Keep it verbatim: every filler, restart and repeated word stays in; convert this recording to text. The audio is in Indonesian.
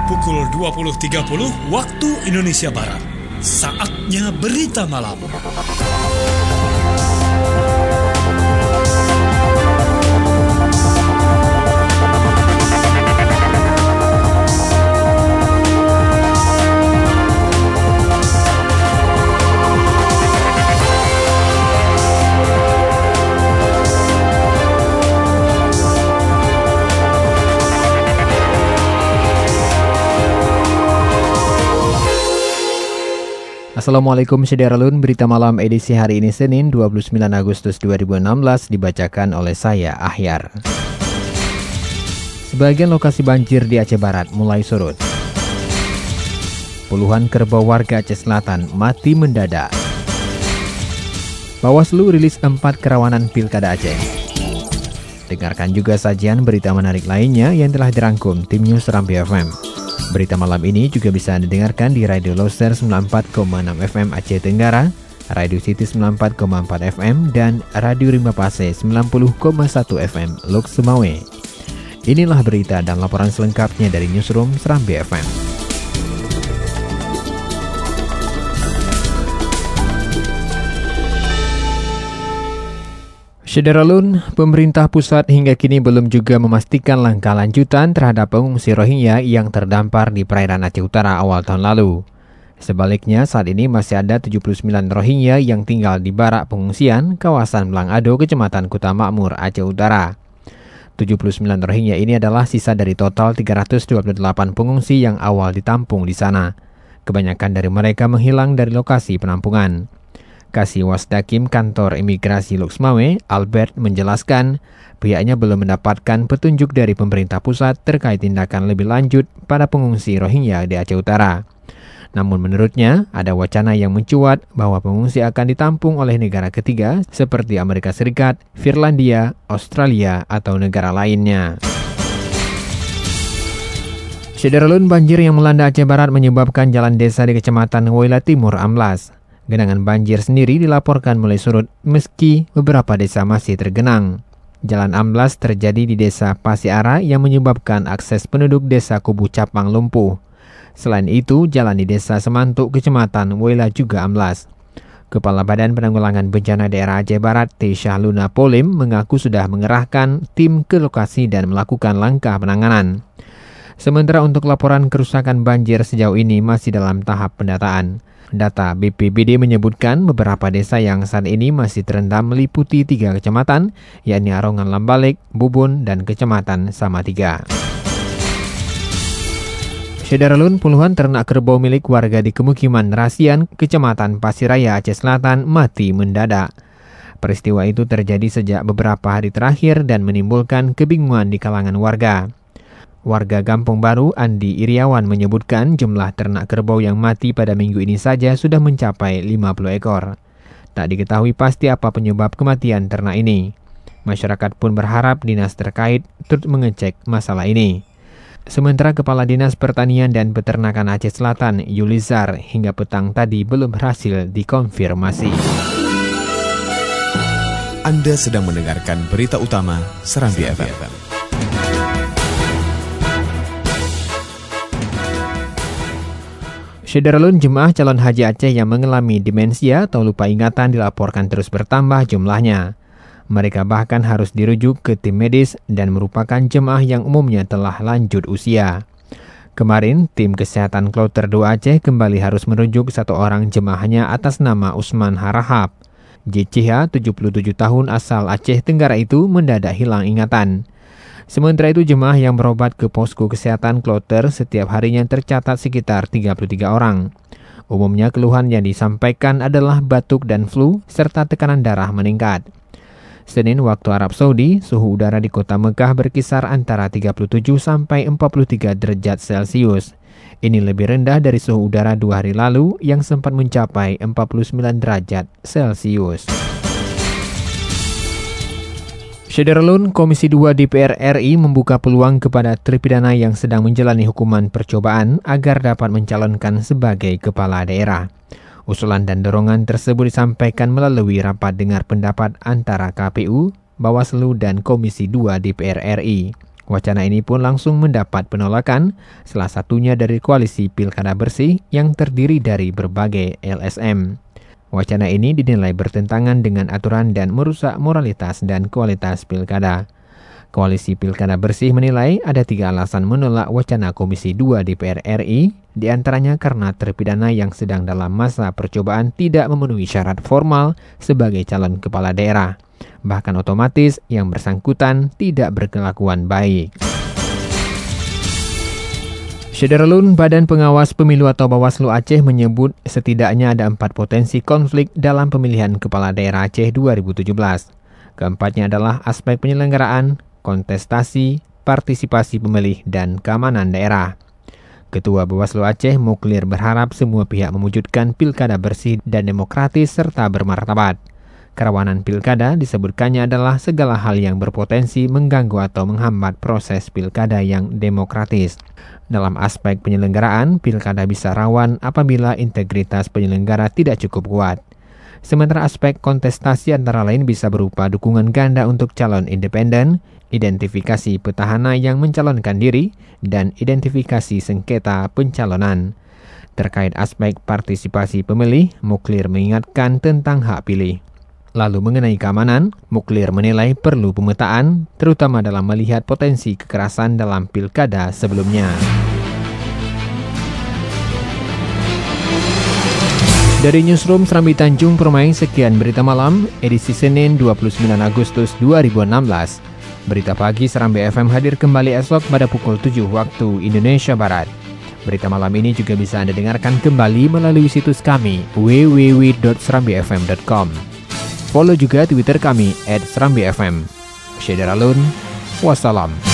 pukul dua puluh tiga puluh waktu Indonesia Barat. Saatnya Berita Malam. Assalamualaikum Sederalun, berita malam edisi hari ini Senin dua puluh sembilan Agustus dua ribu enam belas dibacakan oleh saya Ahyar. Sebagian lokasi banjir di Aceh Barat mulai surut. Puluhan kerbau warga Aceh Selatan mati mendadak. Bawaslu rilis empat kerawanan Pilkada Aceh. Dengarkan juga sajian berita menarik lainnya yang telah dirangkum tim News Serambi F M. Berita malam ini juga bisa didengarkan di Radio Loser sembilan puluh empat koma enam F M Aceh Tenggara, Radio City sembilan puluh empat koma empat F M, dan Radio Rimba Pase sembilan puluh koma satu F M Lok Sumawe. Inilah berita dan laporan selengkapnya dari Newsroom Serambi F M. Sederalun, pemerintah pusat hingga kini belum juga memastikan langkah lanjutan terhadap pengungsi Rohingya yang terdampar di perairan Aceh Utara awal tahun lalu. Sebaliknya, saat ini masih ada tujuh puluh sembilan Rohingya yang tinggal di barak pengungsian kawasan Melangado, Kecamatan Kuta Makmur, Aceh Utara. tujuh puluh sembilan Rohingya ini adalah sisa dari total tiga ratus dua puluh delapan pengungsi yang awal ditampung di sana. Kebanyakan dari mereka menghilang dari lokasi penampungan. Kasih Wasdakim Kantor Imigrasi Lok Sumawe, Albert, menjelaskan pihaknya belum mendapatkan petunjuk dari pemerintah pusat terkait tindakan lebih lanjut pada pengungsi Rohingya di Aceh Utara. Namun menurutnya, ada wacana yang mencuat bahwa pengungsi akan ditampung oleh negara ketiga seperti Amerika Serikat, Finlandia, Australia, atau negara lainnya. Sederalun, banjir yang melanda Aceh Barat menyebabkan jalan desa di Kecamatan Woila Timur amblas. Genangan banjir sendiri dilaporkan mulai surut meski beberapa desa masih tergenang. Jalan amblas terjadi di desa Pasiara yang menyebabkan akses penduduk desa Kubu Capang lumpuh. Selain itu, jalan di desa Semantuk, Kecamatan Woila juga amblas. Kepala Badan Penanggulangan Bencana Daerah Aceh Barat, T. Syahluna Polim, mengaku sudah mengerahkan tim ke lokasi dan melakukan langkah penanganan. Sementara untuk laporan kerusakan banjir sejauh ini masih dalam tahap pendataan. Data B P B D menyebutkan beberapa desa yang saat ini masih terendam meliputi tiga kecamatan, yakni Arongan Lambalek, Bubun, dan Kecamatan Samatiga. Sederalun, puluhan ternak kerbau milik warga di Kemukiman Rasian, Kecamatan Pasiraya, Aceh Selatan, mati mendadak. Peristiwa itu terjadi sejak beberapa hari terakhir dan menimbulkan kebingungan di kalangan warga. Warga Kampung Baru, Andi Iriawan, menyebutkan jumlah ternak kerbau yang mati pada minggu ini saja sudah mencapai lima puluh ekor. Tak diketahui pasti apa penyebab kematian ternak ini. Masyarakat pun berharap dinas terkait turut mengecek masalah ini. Sementara Kepala Dinas Pertanian dan Peternakan Aceh Selatan, Yulizar, hingga petang tadi belum berhasil dikonfirmasi. Anda sedang mendengarkan berita utama Serambi F M. Sederalun, jemaah calon haji Aceh yang mengalami demensia atau lupa ingatan dilaporkan terus bertambah jumlahnya. Mereka bahkan harus dirujuk ke tim medis dan merupakan jemaah yang umumnya telah lanjut usia. Kemarin, tim kesehatan Kloter dua Aceh kembali harus merujuk satu orang jemaahnya atas nama Usman Harahap. J C H, tujuh puluh tujuh tahun asal Aceh Tenggara itu mendadak hilang ingatan. Sementara itu, jemaah yang berobat ke posko kesehatan Kloter setiap harinya tercatat sekitar tiga puluh tiga orang. Umumnya keluhan yang disampaikan adalah batuk dan flu serta tekanan darah meningkat. Senin waktu Arab Saudi, suhu udara di kota Mekah berkisar antara tiga puluh tujuh sampai empat puluh tiga derajat Celcius. Ini lebih rendah dari suhu udara dua hari lalu yang sempat mencapai empat puluh sembilan derajat Celcius. Sederalun, Komisi dua D P R R I membuka peluang kepada terpidana yang sedang menjalani hukuman percobaan agar dapat mencalonkan sebagai kepala daerah. Usulan dan dorongan tersebut disampaikan melalui rapat dengar pendapat antara K P U, Bawaslu, dan Komisi dua D P R R I. Wacana ini pun langsung mendapat penolakan, salah satunya dari koalisi Pilkada Bersih yang terdiri dari berbagai L S M. Wacana ini dinilai bertentangan dengan aturan dan merusak moralitas dan kualitas pilkada. Koalisi Pilkada Bersih menilai ada tiga alasan menolak wacana Komisi dua D P R R I, diantaranya karena terpidana yang sedang dalam masa percobaan tidak memenuhi syarat formal sebagai calon kepala daerah. Bahkan otomatis yang bersangkutan tidak berkelakuan baik. Syederalun, Badan Pengawas Pemilu atau Bawaslu Aceh menyebut setidaknya ada empat potensi konflik dalam pemilihan kepala daerah Aceh dua ribu tujuh belas. Keempatnya adalah aspek penyelenggaraan, kontestasi, partisipasi pemilih, dan keamanan daerah. Ketua Bawaslu Aceh, Muklir, berharap semua pihak mewujudkan pilkada bersih dan demokratis serta bermartabat. Kerawanan pilkada disebutkannya adalah segala hal yang berpotensi mengganggu atau menghambat proses pilkada yang demokratis. Dalam aspek penyelenggaraan, pilkada bisa rawan apabila integritas penyelenggara tidak cukup kuat. Sementara aspek kontestasi antara lain bisa berupa dukungan ganda untuk calon independen, identifikasi petahana yang mencalonkan diri, dan identifikasi sengketa pencalonan. Terkait aspek partisipasi pemilih, Muklir mengingatkan tentang hak pilih. Lalu mengenai keamanan, Muklir menilai perlu pemetaan, terutama dalam melihat potensi kekerasan dalam pilkada sebelumnya. Dari Newsroom Serambi Tanjung Permai, sekian berita malam, edisi Senin dua puluh sembilan Agustus dua ribu enam belas. Berita pagi Serambi F M hadir kembali esok pada pukul tujuh waktu Indonesia Barat. Berita malam ini juga bisa Anda dengarkan kembali melalui situs kami w w w dot serambi f m dot com. Follow juga Twitter kami at serambi f m. Syederalun, wassalam.